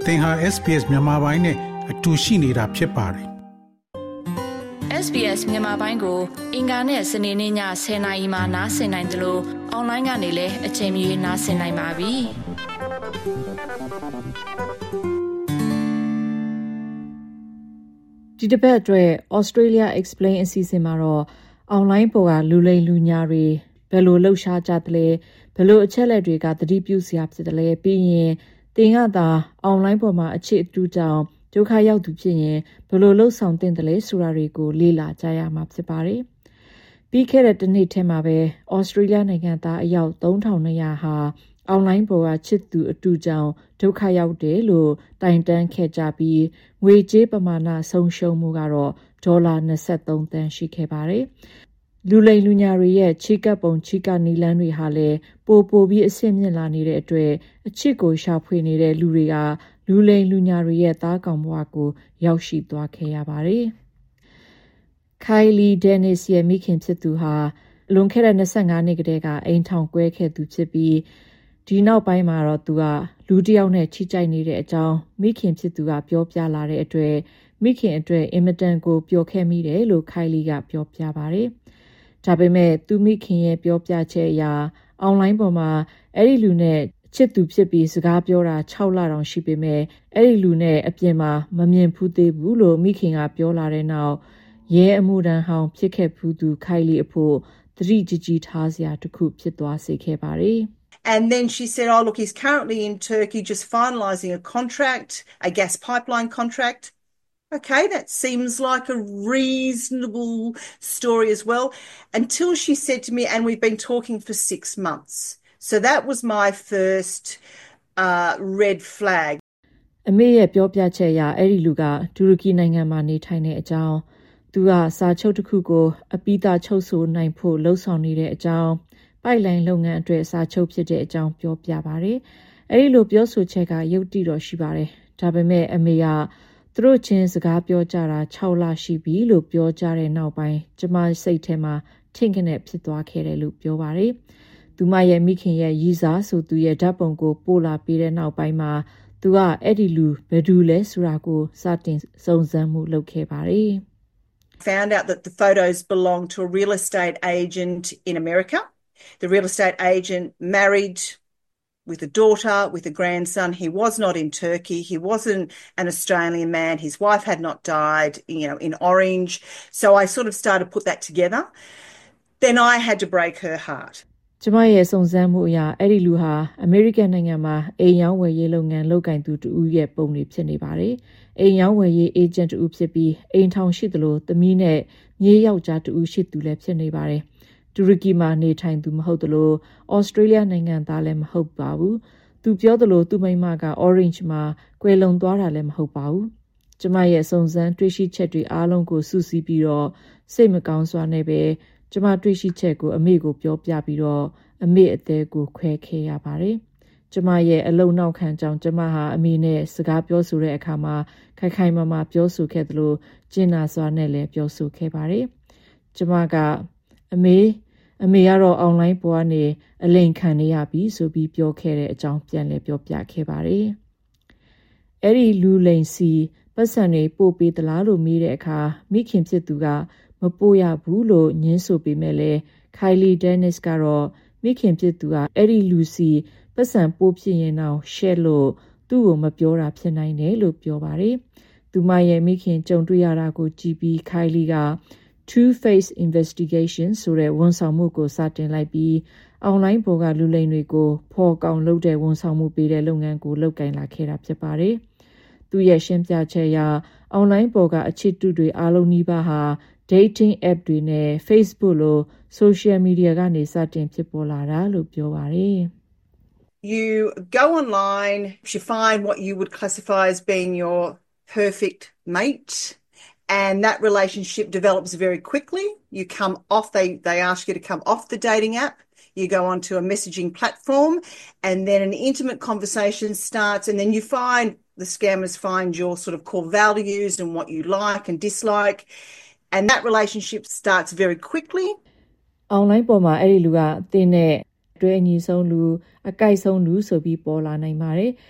သင်ဟာ SPS မြန်မာပိုင်းနဲ့အတူရှိနေတာဖြစ်ပါတယ်။ SBS မြန်မာပိုင်းကိုအင်ကာနဲ့စနေနေ့ည10:00နာရီမှနားဆင်နိုင်တယ်လို့အွန်လိုင်းကနေလည်းအချိန်မီနားဆင်နိုင်ပါပြီ။ဒီတစ်ပတ်အတွက် Australia Explain အစီအစဉ်မှာတော့အွန်လိုင်းပေါ်ကလူလိမ်လူညာတွေဘယ်လိုလှုပ်ရှားကြသလဲဘယ်လိုအချက်လက်တွေကသတိပြုစရာဖြစ်တယ်လဲပြီးရင်သင်ကသာအွန်လိုင်းပေါ်မှာအခြေအတူကြောင့်ဒုက္ခရောက်သူဖြစ်ရင်ဘယ်လိုလှုပ်ဆောင်သင့်တယ်လဲဆိုတာတွေကိုလေ့လာကြရမှာဖြစ်ပါတယ်။ပြီးခဲ့တဲ့တစ်နှစ်ထဲမှာပဲဩစတြေးလျနိုင်ငံသားအယောက်3200ဟာအွန်လိုင်းပေါ်ကချစ်သူအတူကြောင့်ဒုက္ခရောက်တယ်လို့တိုင်တန်းခဲ့ကြပြီးငွေကြေးပမာဏဆုံးရှုံးမှုကတော့ဒေါ်လာ23သန်းရှိခဲ့ပါတယ်။လူလိမ်လူညာတွေရဲ့ချီကပ်ပုံချီကနီလန်းတွေဟာလည်းပိုပြီးအဆင့်မြင့်လာနေတဲ့အတွက်အချစ်ကိုရှာဖွေနေတဲ့လူတွေကလူလိမ်လူညာတွေရဲ့သားကောင်ဘဝကိုရောက်ရှိသွားခဲ့ရပါတယ်။ Kylie Dennis ရဲ့မိခင်ဖြစ်သူဟာလွန်ခဲ့တဲ့25နှစ်ကတည်းကအိမ်ထောင်ကွဲခဲ့သူဖြစ်ပြီးဒီနောက်ပိုင်းမှာတော့သူကလူတစ်ယောက်နဲ့ချိကြိုက်နေတဲ့အကြောင်းမိခင်ဖြစ်သူကပြောပြလာတဲ့အတွက်မိခင်အတွက်အင်မတန်ကိုပျော်ခဲ့မိတယ်လို့ Kylie ကပြောပြပါတယ်။ဒါပေမဲ့သူမိခင်ရဲ့ပြောပြချက်အရအွန်လိုင်းပေါ်မှာအဲ့ဒီလူနဲ့ချစ်သူဖြစ်ပြီးစကားပြောတာ6လတောင်ရှိပေမဲ့အဲ့ဒီလူနဲ့အပြင်မှာမမြင်ဖူးသေးဘူးလို့မိခင်ကပြောလာတဲ့နောက်ရဲအမှုတန်းဟောင်းဖြစ်ခဲ့ဖူးသူ Kylie အဖို့သတိကြီးကြီးထားစရာတစ်ခုဖြစ်သွားစေခဲ့ပါတယ်။ And then she said, oh, look, he's currently in Turkey just finalising a contract, a gas pipeline contract. Okay, that seems like a reasonable story as well. Until she said to me, and we've been talking for 6 months. So that was my first red flag. အမေရဲ့ပြောပြချက်အရအဲ့ဒီလူကတူရကီနိုင်ငံမှာနေထိုင်တဲ့အကြောင်းသူကစာချုပ်တစ်ခုကိုအပိသားချုပ်ဆိုနိုင်ဖို့လှုံ့ဆော်နေတဲ့အကြောင်းပိုက်လိုင်းလုပ်ငန်းအတွက်စာချုပ်ဖြစ်တဲ့အကြောင်းပြောပြပါတယ်။အဲ့ဒီလိုပြောဆိုချက်ကယုတ်တိတော့ရှိပါတယ်။ဒါပေမဲ့အမေကသူတို့ချင်းစကားပြောကြတာ6လရှိပြီလို့ပြောကြတဲ့နောက်ပိုင်းကျမစိတ်ထဲမှာထင်ကနေဖြစ်သွားခဲ့တယ်လို့ပြောပါတယ်။သူမရဲ့မိခင်ရဲ့ရည်စားဆိုသူရဲ့ဓာတ်ပုံကိုပို့လာပေးတဲ့နောက်ပိုင်းမှာသူကအဲ့ဒီလူဘယ်သူလဲဆိုတာကိုစတင်စုံစမ်းမှုလုပ်ခဲ့ပါတယ်။ Found out that the photos belonged to a real estate agent in America. The real estate agent married with a daughter, with a grandson. He was not in Turkey. He wasn't an Australian man. His wife had not died, in Orange. So I sort of started to put that together. Then I had to break her heart. ကျမရဲ့စုံစမ်းမှုအရအဲ့ဒီလူဟာအမေရိကန်နိုင်ငံမှာအိမ်ရောင်းဝယ်ရေးလုပ်ငန်းလုပ်ကိုင်သူတူရဲ့ပုံတွေဖြစ်နေပါတယ်။အိမ်ရောင်းဝယ်ရေးအေဂျင့်တူဖြစ်ပြီးအိမ်ထောင်ရှိသလိုသမီးနဲ့မြေးယောက်ျားတူရှိသူလည်းဖြစ်နေပါတယ်။တူရကီမှာနေထိုင်သူမဟုတ်သလိုဩစတြေးလျနိုင်ငံသားလည်းမဟုတ်ပါဘူး။သူပြောသလိုသူမိန်းမက Orange မှာကွယ်လွန်သွားတာလည်းမဟုတ်ပါဘူး။ကျမရဲ့စုံစမ်းတွေ့ရှိချက်တွေအားလုံးကိုစုစည်းပြီးတော့စိတ်မကောင်းစွာနဲ့ပဲကျမတွေ့ရှိချက်ကိုအမေကိုပြောပြပြီးတော့အမေအသေးကိုခွဲခဲ့ရပါတယ်။ကျမရဲ့အလုံနောက်ခံကြောင့်ကျမဟာအမေနဲ့စကားပြောဆိုတဲ့အခါမှာခိုင်မာမာပြောဆိုခဲ့သလိုကျင်နာစွာနဲ့လည်းပြောဆိုခဲ့ပါတယ်။ကျမကအမေကတော့အွန်လိုင်းပေါ်ကနေအလိမ်ခံနေရပြီဆိုပြီးပြောခဲ့တဲ့အကြောင်းပြန်လည်ပြောပြခဲ့ပါတယ်။အဲ့ဒီလူလိမ်စီပတ်စံတွေပို့ပေးသလားလို့မေးတဲ့အခါမိခင်ဖြစ်သူကမပို့ရဘူးလို့ညင်းဆိုပေမဲ့လည်း Kylie Dennis ကတော့မိခင်ဖြစ်သူကအဲ့ဒီလူစီပတ်စံပို့ဖြစ်ရင်တော့ရှက်လို့သူ့ကိုမပြောတာဖြစ်နိုင်တယ်လို့ပြောပါတယ်။သူမရဲ့မိခင်ကြုံတွေ့ရတာကိုကြည့်ပြီး Kylie က Two-Face Investigation ဆိုတဲ့ဝန်ဆောင်မှုကိုစတင်လိုက်ပြီးအွန်လိုင်းပေါ်ကလူလိမ်တွေကိုဖော်ကောင်လုပ်တဲ့ဝန်ဆောင်မှုပေးတဲ့လုပ်ငန်းကိုလုပ်ကိုင်လာခဲ့တာဖြစ်ပါတယ်။သူရဲ့ရှင်းပြချက်အရအွန်လိုင်းပေါ်ကအချစ်တူတွေအားလုံးနီးပါးဟာ dating app တွေနဲ့ Facebook လို social media ကနေစတင်ဖြစ်ပေါ်လာတာလို့ပြောပါတယ်။ You go online, you find what you would classify as being your perfect mate, and that relationship develops very quickly. You come off, they ask you to come off the dating app. You go onto a messaging platform, and then an intimate conversation starts, and then the scammers find your sort of core values and what you like and dislike, and that relationship starts very quickly. Online ပေါ်မှာအဲ့ဒီလူကတင်းနဲ့တွဲအညီဆုံးလူအကြိုက်ဆုံးလူဆိုပြီးပေါ်လာနိုင်ပါတယ်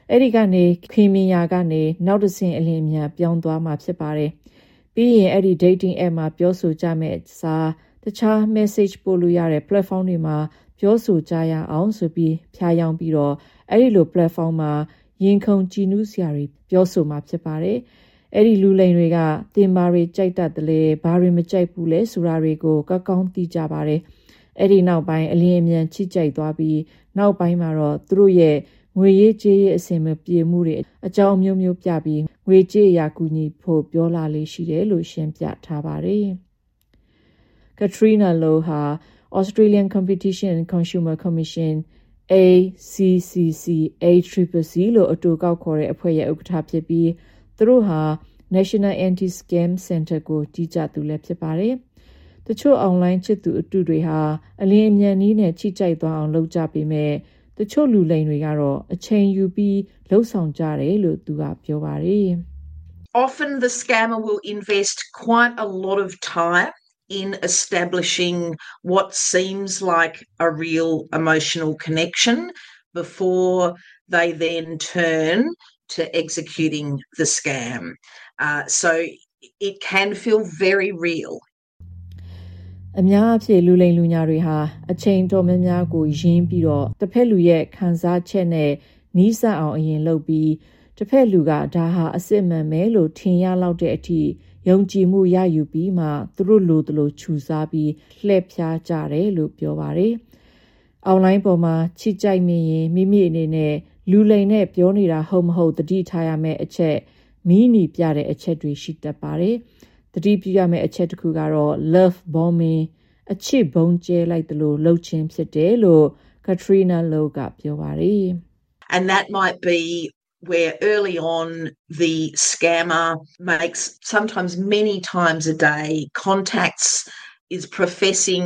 အဲ့ဒီကနေခင်မင်ယာကနေနောက်တစ်ဆင့်အလင်းမြန်ပြောင်းသွားမှာဖြစ်ပါတယ်ပြီးရင်အဲ့ဒီ dating app မှာပြောဆိုကြမဲ့စာတခြား message ပို့လို့ရတဲ့ platform တွေမှာပြောဆိုကြရအောင်ဆိုပြီးဖြားယောင်းပြီးတော့အဲ့ဒီလို platform မှာရင်ခုန်ကြည်နူးစရာတွေပြောဆိုမှာဖြစ်ပါတယ်အဲ့ဒီလူလိမ်တွေကတင်မာတွေကြိုက်တတ်တယ်လေဘာတွေမကြိုက်ဘူးလဲဆိုတာတွေကိုကောက်ကောင်းသိကြပါတယ်အဲ့ဒီနောက်ပိုင်းအလင်းအမြန်ချိကြိုက်သွားပြီးနောက်ပိုင်းမှာတော့သူတို့ရဲ့ငွေရေးကြေးရေးအဆင်မပြေမှုတွေအကြောင်းမျိုးမျိုးပြပြီးငွေကြေးရာကူညီဖို့ပြောလာလေးရှိတယ်လို့ရှင်းပြထားပါတယ် Katrina Low ဟာ Australian Competition and Consumer Commission ACCC လို့အတူကောက်ခေါ်တဲ့အဖွဲ့ရဲ့ဥက္ကဋ္ဌဖြစ်ပြီးသူတို့ဟာ National Anti-Scam Center ကိုကြီးကြပ်သူလည်းဖြစ်ပါတယ်တချို့ online ချစ်သူအတူတွေဟာအလင်းအမြန်နည်းနဲ့ချိကြိုက်သွားအောင်လုပ်ကြပေမဲ့တချို့လူလိမ်တွေကတော့အချိန်ယူပြီးလှုပ်ဆောင်ကြတယ်လို့သူကပြောပါတယ် Often the scammer will invest quite a lot of time in establishing what seems like a real emotional connection before they then turn to executing the scam. So it can feel very real. အများအပြားလူလိမ်လူညာတွေဟာအချိန်တော်များများကိုယင်းပြီးတော့တစ်ဖက်လူရဲ့ခံစားချက်နဲ့နီးစပ်အောင်အရင်လုပ်ပြီးတစ်ဖက်လူကဒါဟာအစစ်မှန်ပဲလို့ထင်ရလောက်တဲ့အထိယုံကြည်မှုရယူပြီးမှသူတို့လိုတလို့ခြူစားပြီးလှည့်ဖြားကြတယ်လို့ပြောပါတယ်။ online ပေါ်မှာချစ်ကြိုက်မိရင်မိမိအနေနဲ့လူလိမ်နဲ့ပြောနေတာဟုတ်မဟုတ်သတိထားရမယ့်အချက်မီးနီပြတဲ့အချက်တွေရှိတတ်ပါတယ်။သတိပြုရမယ့်အချက်တစ်ခုကတော့ love bombing အချစ်ဘုံကျဲလိုက်တယ်လို့လှုပ်ခြင်းဖြစ်တယ်လို့ Katrina Low ကပြောပါတယ်။ And that might be where early on the scammer makes sometimes many times a day contacts, is professing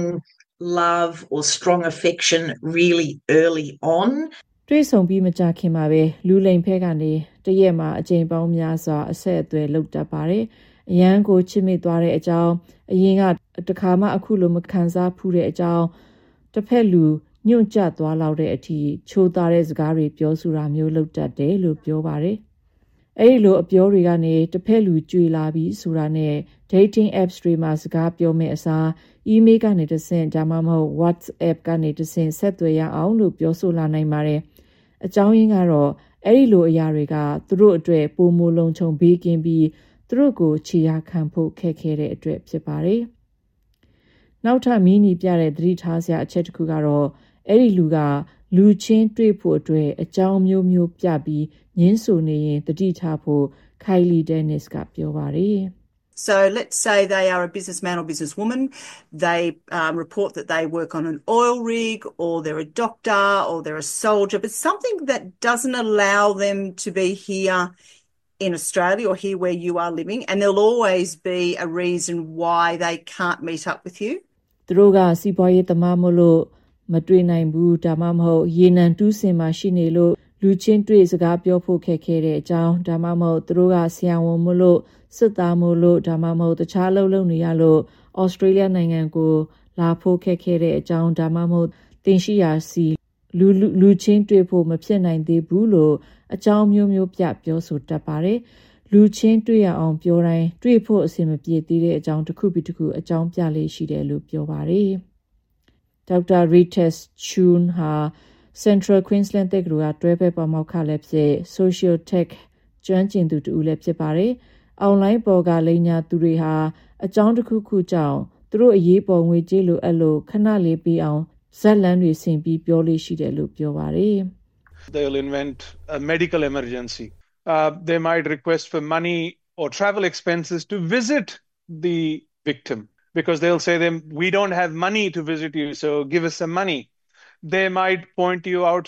love or strong affection really early on. တွေ့ဆုံပြီးမကြခင်မှာပဲလူလိမ်ဖက်ကနေတရက်မှာအကြိမ်ပေါင်းများစွာအဆက်အသွယ်လုပ်တတ်ပါတယ်။အရန်ကိုချစ်မိသွားတဲ့အကြောင်းအရင်ကတခါမှအခုလိုမခံစားဖူးတဲ့အကြောင်းတစ်ဖက်လူညွန့်ကျသွားလောက်တဲ့အထိချိုးသားတဲ့စကားတွေပြောဆိုတာမျိုးလုပ်တတ်တယ်လို့ပြောပါတယ်။အဲဒီလိုအပြောတွေကနေတစ်ဖက်လူကြွေလာပြီးဆိုတာနဲ့ dating apps တွေမှာစကားပြောမဲ့အစား email ကနေတဆင့်ဒါမှမဟုတ် WhatsApp ကနေတဆင့်ဆက်သွယ်ရအောင်လို့ပြောဆိုလာနိုင်ပါတယ်။အကြောင်းရင်းကတော့အဲဒီလိုအရာတွေကသူတို့အတွက်ပုံမလုံခြုံဘေးကင်းပြီးသူတို့ကိုခြေရာခံဖို့ခက်ခဲတဲ့အတွက်ဖြစ်ပါတယ်။နောက်ထပ်မီးနီပြတဲ့သတိထားစရာအချက်တစ်ခုကတော့အဲ့ဒီလူကလူချင်းတွေ့ဖို့အတွက်အကြောင်းမျိုးမျိုးပြပြီးညင်းဆိုနေရင်သတိထားဖို့ Kylie Dennis ကပြောပါတယ်။ So let's say they are a businessman or businesswoman. They report that they work on an oil rig or they're a doctor or they're a soldier, but something that doesn't allow them to be here in Australia or here where you are living, and there'll always be a reason why they can't meet up with you. သူတို့ကစီးပွားရေးသမားမလို့မတွေ့နိုင်ဘူးဒါမှမဟုတ်ရေနံတူးစင်မှာရှိနေလို့လူချင်းတွေ့စကားပြောဖို့ခက်ခဲတဲ့အကြောင်းဒါမှမဟုတ်သူတို့ကဆရာဝန်မလို့စစ်သားမလို့ဒါမှမဟုတ်တခြားလုပ်နေရလို့ဩစတြေးလျနိုင်ငံကိုလာဖို့ခက်ခဲတဲ့အကြောင်းဒါမှမဟုတ်တင်ရှိရာစီလူချင်းတွေ့ဖို့မဖြစ်နိုင်သေးဘူးလို့အကြောင်းမျိုးမျိုးပြပြောဆိုတတ်ပါတယ်လူချင်းတွေ့ရအောင်ပြောတိုင်းတွေ့ဖို့အဆင်မပြေသေးတဲ့အကြောင်းတစ်ခုပြီးတစ်ခုအကြောင်းပြလေးရှိတယ်လို့ပြောပါတယ်ဒေါက်တာ Rites Chun ဟာ Central Queensland တက္ကသိုလ်ကတွဲဖက်ပါမောက္ခလည်းဖြစ် Social Tech ကျွမ်းကျင်သူတူလည်းဖြစ်ပါတယ်။ online ပေါ်ကလိမ်ညာသူတွေဟာအကြောင်းတစ်ခုခုကြောင့်သူတို့အရေးပေါ်ငွေကြေးလိုအပ်လို့ခဏလေးပေးအောင်ဇက်လန်းတွေဆင်ပြီးပြောလေးရှိတယ်လို့ပြောပါတယ်။ They'll invent a medical emergency. They might request for money or travel expenses to visit the victim because they'll say them, we don't have money to visit you, so give us some money. They might point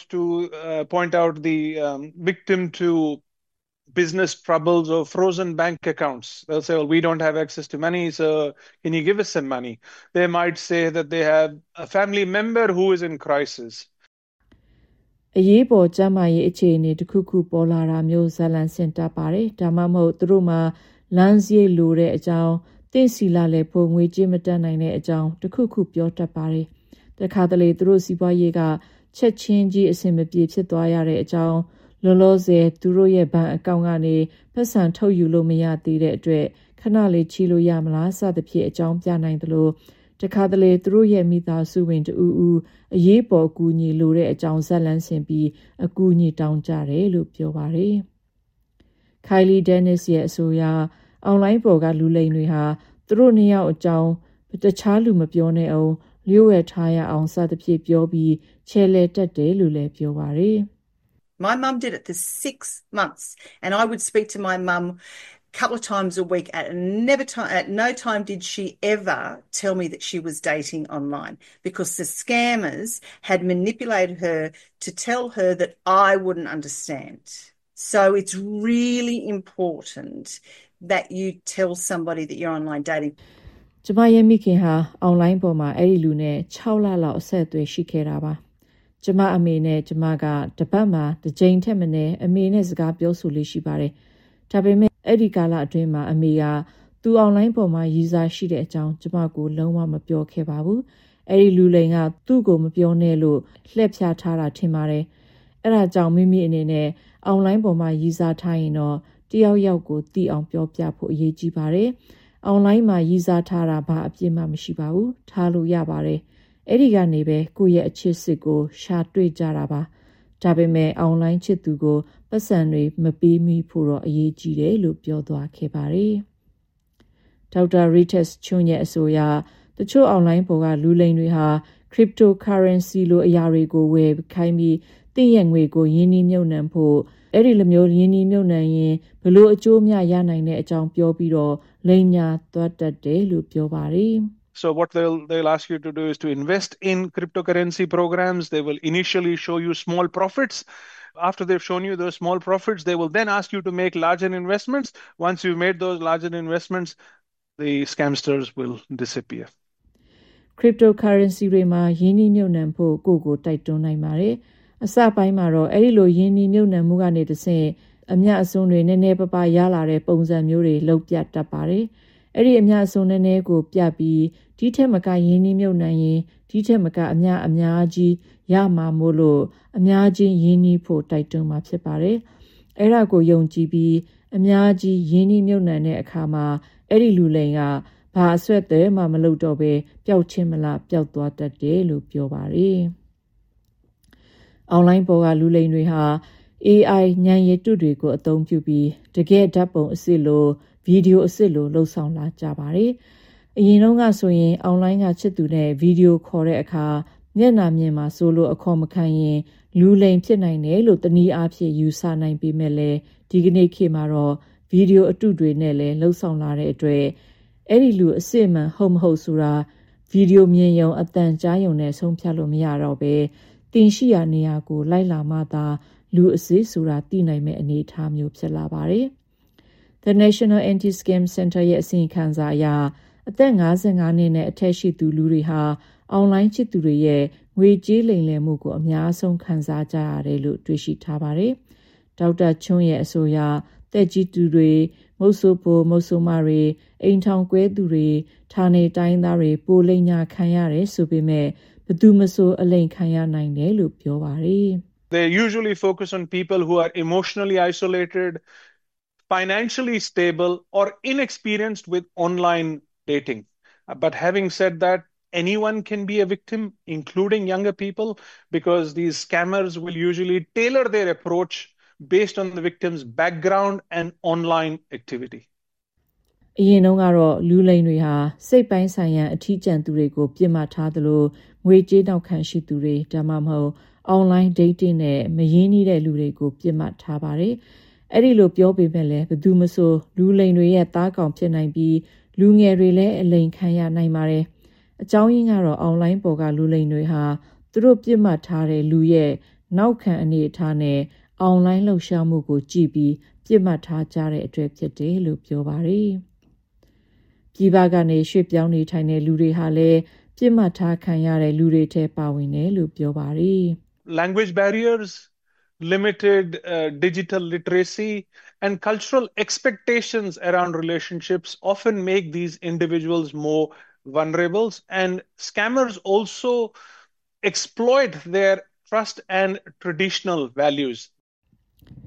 out the victim to business troubles or frozen bank accounts. They'll say, well, we don't have access to money, so can you give us some money? They might say that they have a family member who is in crisis. အရေးပေါ်ကျန်းမာရေးအခြေအနေတစ်ခုခုပေါ်လာတာမျိုးဇလန်စင်တာပါတယ်ဒါမှမဟုတ်သူတို့မှာလမ်းစည်းလိုတဲ့အကြောင်းတင့်စီလာလေဖို့ငွေကြေးမတက်နိုင်တဲ့အကြောင်းတစ်ခုခုပြောတတ်ပါတယ်တခါတလေသူတို့စီးပွားရေးကချက်ချင်းကြီးအဆင်မပြေဖြစ်သွားရတဲ့အကြောင်းလောလောဆယ်သူတို့ရဲ့ဘဏ်အကောင့်ကနေပတ်စံထုတ်ယူလို့မရသေးတဲ့အတွက်ခဏလေးချီလို့ရမလားစသဖြင့်အကြောင်းပြနိုင်တယ်လို့တခါတလေသူတို့ရဲ့မိသားစုဝင်တူဦးအရေးပေါ်အကူအညီလိုတဲ့အကြောင်းဇက်လန်းဆင်ပြီးအကူအညီတောင်းကြတယ်လို့ပြောပါတယ်။ Kylie Dennis ရဲ့အဆိုအရအွန်လိုင်းပေါ်ကလူလိမ်တွေဟာသူတို့နှစ်ယောက်အကြောင်းတခြားလူမပြောနဲ့အောင်လျှို့ဝှက်ထားရအောင်စသဖြင့်ပြောပြီးချဲလဲတက်တယ်လို့လည်းပြောပါတယ်။ My mum did it for 6 months, and I would speak to my mum a couple of times a week. At no time did she ever tell me that she was dating online because the scammers had manipulated her to tell her that I wouldn't understand. So it's really important that you tell somebody that you're online dating. ကျမရဲ့မိခင်ဟာအွန်လိုင်းပေါ်မှာအဲ့ဒီလူနဲ့6လလောက်အဆက်အသွယ်ရှိခဲ့တာပါကျမအမေနဲ့ကျမကတပတ်မှာတစ်ကြိမ်ထက်မနည်းအမေနဲ့စကားပြောဆိုလေးရှိပါတယ်ဒါပေမဲ့အဲ့ဒီကာလအတွင်းမှာအမေကသူအွန်လိုင်းပေါ်မှာရည်စားရှိတဲ့အကြောင်းကျမကိုလုံးဝမပြောခဲ့ပါဘူးအဲ့ဒီလူလိမ်ကသူ့ကိုမပြောနဲ့လို့လှည့်ဖြားထားတာထင်ပါတယ်အဲ့ဒါကြောင့်မိမိအနေနဲ့အွန်လိုင်းပေါ်မှာရည်စားထားရင်တော့တယောက်ယောက်ကိုသိအောင်ပြောပြဖို့အရေးကြီးပါတယ်အွန်လိုင်းမှာရည်စားထားတာဘာအပြစ်မှမရှိပါဘူးထားလို့ရပါတယ်အဲ့ဒီကနေပဲကိုယ့်ရဲ့အချစ်စစ်ကိုရှာတွေ့ကြတာပါဒါပေမဲ့အွန်လိုင်းချစ်သူကိုပတ်စံတွေမပေးမိဖို့တော့အရေးကြီးတယ်လို့ပြောသွားခဲ့ပါတယ်ဒေါက်တာ Ritas ချွန်းရဲ့အဆိုအရတချို့အွန်လိုင်းပေါ်ကလူလိမ်တွေဟာ cryptocurrency လိုအရာတွေကိုဝယ်ခိုင်းပြီးတင့်ရဲ့ငွေကိုရင်းနှီးမြှုပ်နှံဖို့အဲ့ဒီလိုမျိုးရင်းနှီးမြှုပ်နှံရင်ဘလို့အကျိုးများရနိုင်တဲ့အကြောင်းပြောပြီးတော့လိမ်ညာသွားတတ်တယ်လို့ပြောပါတယ် So what they'll ask you to do is to invest in cryptocurrency programs. They will initially show you small profits. After they've shown you those small profits, they will then ask you to make larger investments. Once you've made those larger investments, the scamsters will disappear. Cryptocurrency တွေမှာရင်းနှီးမြှုပ်နှံဖို့ကိုတိုက်တွန်းနိုင်ပါတယ်အစပိုင်းမှာတော့အဲ့ဒီလိုရင်းနှီးမြှုပ်နှံမှုကနေတစ်ဆင့်အမြတ်အစွန်းတွေနည်းနည်းပါးပါးရလာတဲ့ပုံစံမျိုးတွေလောက်ပြတတ်ပါတယ်အဲ့ဒီအမြတ်အစွန်းနည်းနည်းကိုပြပြီးဒီထက်မကရင်းနှီးမြှုပ်နှံရင်ဒီထက်မကအမြတ်အများကြီးရမှာမို့လို့အများကြီးရင်းနှီးဖို့တိုက်တွန်းမှာဖြစ်ပါတယ်အဲ့ဒါကိုယုံကြည်ပြီးအများကြီးရင်းနှီးမြှုပ်နှံတဲ့အခါမှာအဲ့ဒီလူလိမ်ကဘာအဆွဲတဲ့မှမလုပ်တော့ပဲပျောက်ချင်းမလားပျောက်သွားတတ်တယ်လို့ပြောပါတယ်အွန်လိုင်းပေါ်ကလူလိမ်တွေဟာ AI ဉာဏ်ရည်တုတွေကိုအသုံးပြုပြီးတကယ်ဓာတ်ပုံအစ်စ်လိုဗီဒီယိုအစ်စ်လိုလှုပ်ဆောင်လာကြပါတယ်။အရင်တုန်းကဆိုရင်အွန်လိုင်းကချစ်သူနဲ့ဗီဒီယိုခေါ်တဲ့အခါမျက်နှာမြင်မှာဆိုလို့အခေါ်မခံရင်လူလိမ်ဖြစ်နိုင်တယ်လို့တနည်းအားဖြင့်ယူဆနိုင်ပေမဲ့လည်းဒီကနေ့ခေတ်မှာတော့ဗီဒီယိုအတုတွေနဲ့လည်းလှုပ်ဆောင်လာတဲ့အတွက်အဲ့ဒီလူအစ်စ်မှန်ဟုတ်မဟုတ်ဆိုတာဗီဒီယိုမြင်ရုံအသံကြားရုံနဲ့ဆုံးဖြတ်လို့မရတော့ပဲတင်ရှိရာနေရာကိုလိုက်လာမှသာလူအစစ်ဆိုတာသိနိုင်မဲ့အနေအထားမျိုးဖြစ်လာပါတယ်။ The National Anti-Scam Center ရဲ့အစီရင်ခံစာအရအသက်55နှစ်နဲ့အထက်ရှိသူလူတွေဟာအွန်လိုင်းချစ်သူတွေရဲ့ငွေကြေးလိမ်လည်မှုကိုအများဆုံးခံစားကြရတယ်လို့တွေ့ရှိထားပါတယ်။ဒေါက်တာချွန်းရဲ့အဆိုအရတက်ကြီးသူတွေမုတ်ဆိုးပိုမုတ်ဆိုးမတွေအိမ်ထောင်ကွဲသူတွေဌာနေတိုင်းသားတွေပိုလိမ်ညာခံရတယ်ဆိုပေမဲ့ဘသူမဆိုအလိမ်ခံရနိုင်တယ်လို့ပြောပါတယ်။ They usually focus on people who are emotionally isolated, financially stable, or inexperienced with online dating. But having said that, anyone can be a victim, including younger people, because these scammers will usually tailor their approach based on the victim's background and online activity. အရင်တုန်းကတော့လူလိမ်တွေဟာစိတ်ပိုင်းဆိုင်ရာအထီးကျန်သူတွေကိုပြစ်မှတ်ထားသလိုငွေကြေးနောက်ခံရှိသူတွေဒါမှမဟုတ် online dating နဲ့မရင်းနှီးတဲ့လူတွေကိုပြစ်မှတ်ထားပါတယ်။အဲ့ဒီလိုပြောပေမဲ့လည်းဘယ်သူမဆိုလူလိမ်တွေရဲ့သားကောင်ဖြစ်နိုင်ပြီးလူငယ်တွေလည်းအလိမ်ခံရနိုင်ပါတယ်။အကြောင်းရင်းကတော့ online ပေါ်ကလူလိမ်တွေဟာသူတို့ပြစ်မှတ်ထားတဲ့လူရဲ့နောက်ခံအနေအထားနဲ့ online လှုပ်ရှားမှုကိုကြည့်ပြီးပြစ်မှတ်ထားကြတဲ့အတွက်ဖြစ်တယ်လို့ပြောပါတယ်။ပြည်ပကနေရွှေ့ပြောင်းနေထိုင်တဲ့လူတွေဟာလည်းပြစ်မှတ်ထားခံရတဲ့လူတွေထဲပါဝင်တယ်လို့ပြောပါတယ်။ Language barriers, limited digital literacy, and cultural expectations around relationships often make these individuals more vulnerable. And scammers also exploit their trust and traditional values.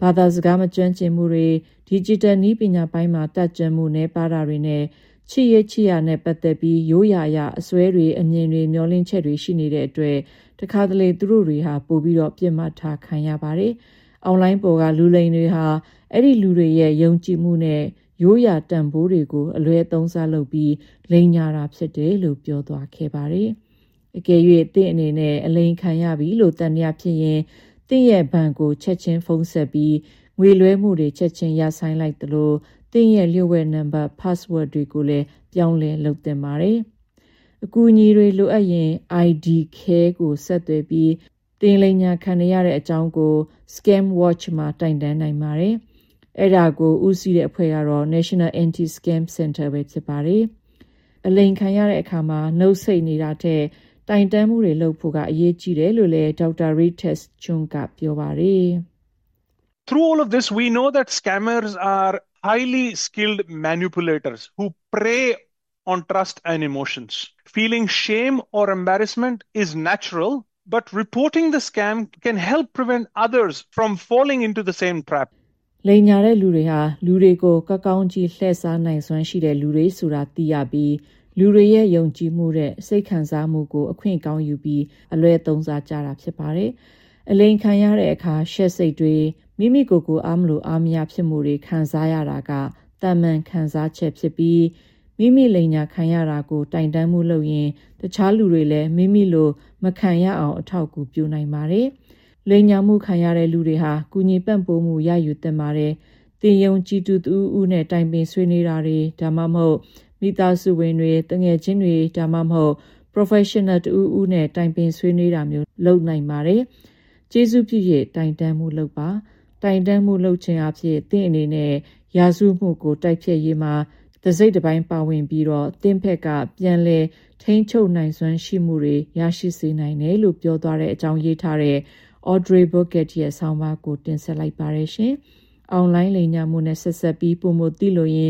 ဘာသာစကားမကျွမ်းကျင်မှုတွေ digital နည်းပညာပိုင်းမှာတတ်ကြွမှုနဲ့ပါတာတွေနဲ့ချစ်ရနဲ့ပတ်သက်ပြီးရိုးရာအဆွဲတွေအမြင်တွေမျောလင့်ချက်တွေရှိနေတဲ့အတွက်တခါတလေသူတို့တွေဟာပို့ပြီးတော့ပြစ်မှတ်ထားခံရပါတယ်။ online ပေါ်ကလူလိမ်တွေဟာအဲ့ဒီလူတွေရဲ့ယုံကြည်မှုနဲ့ရိုးရာတန်ဖိုးတွေကိုအလွဲသုံးစားလုပ်ပြီးလိမ်ညာတာဖြစ်တယ်လို့ပြောသွားခဲ့ပါတယ်။အကယ်၍တင့်အနေနဲ့အလိမ်ခံရပြီလို့တန်ရဖြစ်ရင်တင့်ရဲ့ဘဏ်ကိုချက်ချင်းဖုန်းဆက်ပြီးငွေလွှဲမှုတွေချက်ချင်းရဆိုင်လိုက်သလိုတင့်ရဲ့လျှို့ဝှက်နံပါတ် password တွေကိုလည်းပြောင်းလဲလုပ်သင့်ပါတယ်။အကူအညီတွေလိုအပ်ရင် ID Care ကိုဆက်သွယ်ပြီးတင်လိမ်ညာခံရတဲ့အကြောင်းကို Scam Watch မှာတိုင်တန်းနိုင်ပါတယ်။အဲ့ဒါကိုဦးစီးတဲ့အဖွဲ့ကတော့ National Anti-Scam Center ပဲဖြစ်ပါတယ်။အလိမ်ခံရတဲ့အခါမှာနှုတ်ဆက်နေတာတဲ့တိုင်တန်းမှုတွေလုပ်ဖို့ကအရေးကြီးတယ်လို့လည်း Dr. Rites Chung ကပြောပါတယ်။ Through all of this, we know that scammers are highly skilled manipulators who prey on trust and emotions. Feeling shame or embarrassment is natural, but reporting the scam can help prevent others from falling into the same trap. လိမ်ညာတဲ့လူတွေဟာလူတွေကိုကောင်းကြီးလှည့်စားနိုင်စွမ်းရှိတဲ့လူတွေဆိုတာသိရပြီးလူတွေရဲ့ယုံကြည်မှုတဲ့စိတ်ခံစားမှုကိုအခွင့်ကောင်းယူပြီးအလွဲသုံးစားကြတာဖြစ်ပါတယ်။အလိမ်ခံရတဲ့အခါရှက်စိတ်တွေမိမိကိုယ်ကိုအားမလို့အားမရဖြစ်မှုတွေခံစားရတာကတမန်ခံစားချက်ဖြစ်ပြီးမိမိလိမ်ညာခံရတာကိုတိုင်တန်းမှုလုပ်ရင်တခြားလူတွေလည်းမိမိလိုမခံရအောင်အထောက်အကူပြုနိုင်ပါတယ်။လိမ်ညာမှုခံရတဲ့လူတွေဟာကုညီပံ့ပိုးမှုရယူသင့်ပါတယ်။တင်ယုံကြည်သူတူဦးနဲ့တိုင်ပင်ဆွေးနွေးတာတွေဒါမှမဟုတ်မိသားစုဝင်တွေတငယ်ချင်းတွေဒါမှမဟုတ် professional တူဦးနဲ့တိုင်ပင်ဆွေးနွေးတာမျိုးလုပ်နိုင်ပါတယ်။ကျေးဇူးပြု၍တိုင်တန်းမှုလုပ်ပါတိုင်တန်းမှုလုပ်ခြင်းအဖြစ်တင့်အနေနဲ့ရာဇဝမှုကိုတိုက်ဖျက်ရေးမှာတစိတ်တစ်ပိုင်းပါဝင်ပြီးတော့တင့်ဖက်ကပြန်လဲထိန်းချုပ်နိုင်စွမ်းရှိမှုတွေရရှိစေနိုင်တယ်လို့ပြောသွားတဲ့အကြောင်းရေးထားတဲ့ Audrey Bourget ရဲ့ဆောင်းပါးကိုတင်ဆက်လိုက်ပါရရှင်။ online လိမ်ညာမှုနဲ့ဆက်ဆက်ပြီးပုံမသိလို့ရင်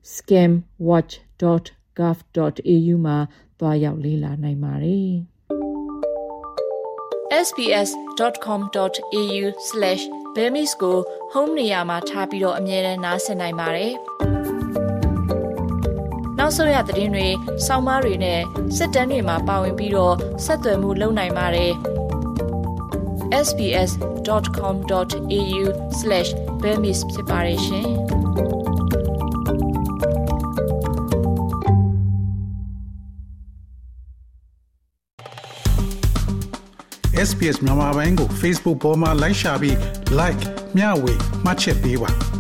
scamwatch.gov.au မှာသွားရောက်လေ့လာနိုင်ပါတယ်။ sbs.com.au/Burmese ကို home နေရာမှာထားပြီးတော့အမြဲတမ်းနားဆင်နိုင်ပါတယ်။နောက်ဆုံးရသတင်းတွေ၊ဆောင်းပါးတွေနဲ့စစ်တမ်းတွေမှာပါဝင်ပြီးတော့ဆက်သွယ်မှုလုပ်နိုင်ပါတယ်။ sbs.com.au/Burmese ဖြစ်ပါတယ်ရှင်။ SBS မြန်မာပိုင်းကို Facebook ပေါ်မှာ like ရှာပြီး like မျှဝေမှတ်ချက်ပေးပါ